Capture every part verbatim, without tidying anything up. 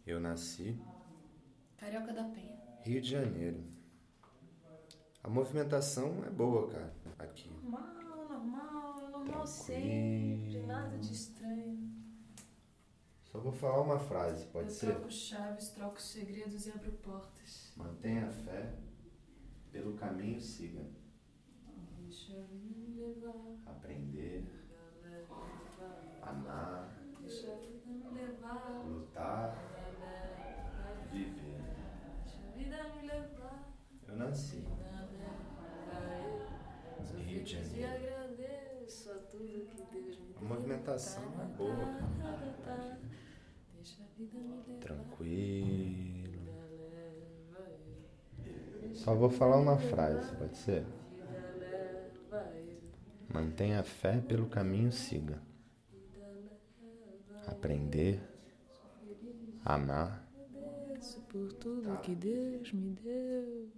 Eu nasci Carioca da Penha. Rio de Janeiro. A movimentação é boa, cara, aqui. Normal, normal, normal Tranquilo. sempre, nada de estranho. Só vou falar uma frase, pode Eu ser? troco chaves, troco segredos e abro portas. Mantenha a fé, pelo caminho siga. Deixa a vida me levar, Aprender, amar, deixa a vida me levar, lutar, viver. deixa a vida me levar. Eu nasci Sou Rio de feliz e Janeiro. agradeço a tudo que Deus me deu. A movimentação é boa, cara. Deixa a vida me levar. Tranquilo. Só vou falar uma frase, pode ser? Mantenha a fé, pelo caminho siga. Aprender, amar. Agradeço por tudo que Deus me deu.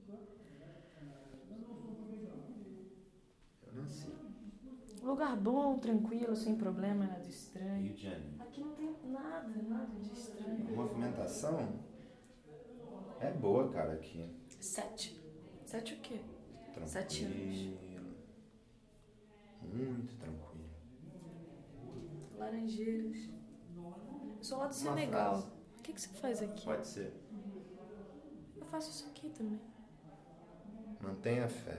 Eu nasci Lugar bom, tranquilo, sem problema, nada estranho. Rio de Janeiro. Aqui não tem nada, nada de A estranho. movimentação é boa, cara, aqui. Sete. Sete o quê? Sete anos. Tranquilo. Muito tranquilo. Laranjeiras. Eu sou lá do Uma Senegal. frase. O que, que você faz aqui? Pode ser. Eu faço isso aqui também. Mantenha a fé.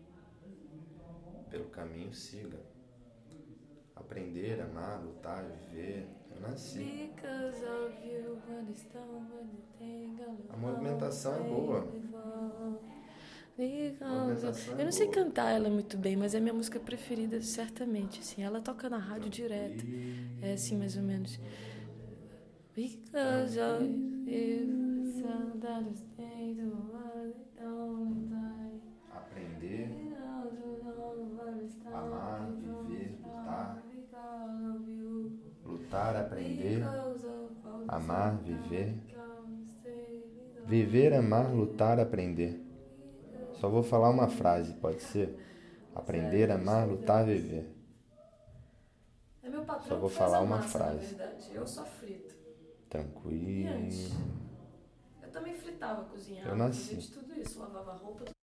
Pelo caminho siga. Aprender, amar, lutar, viver. Eu nasci. Because of you, when it's done, when you think I'll A movimentação é boa. Because A movimentação é eu não sei boa. cantar ela muito bem, mas é minha música preferida, certamente. Assim, ela toca na rádio direto. É assim, mais ou menos. Because of you, so that I stay the one that only die. Aprender, amar, viver, lutar. Lutar, aprender, amar, viver. Viver, amar, lutar, aprender. Só vou falar uma frase, pode ser? Aprender, amar, lutar, viver. É meu patrão Só vou que faz falar a uma massa, frase. na verdade. Eu só frito. Tranquilo. Eu também fritava, cozinhava, Eu nasci. fazia de tudo isso, lavava roupa.